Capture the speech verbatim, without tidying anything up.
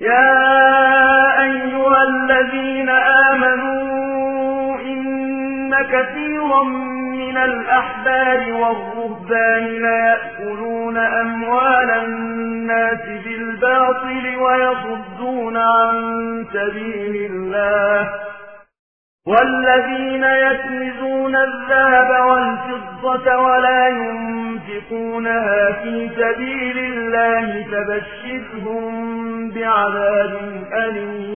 يا أيها الذين آمنوا إن كثيرا من الأحبار والرهبان ليأكلون أموال الناس بالباطل ويصدون عن سبيل الله والذين يكنزون الذهب والفضة ولا ينفقونها في سبيل الله فبشرهم بعذاب أليم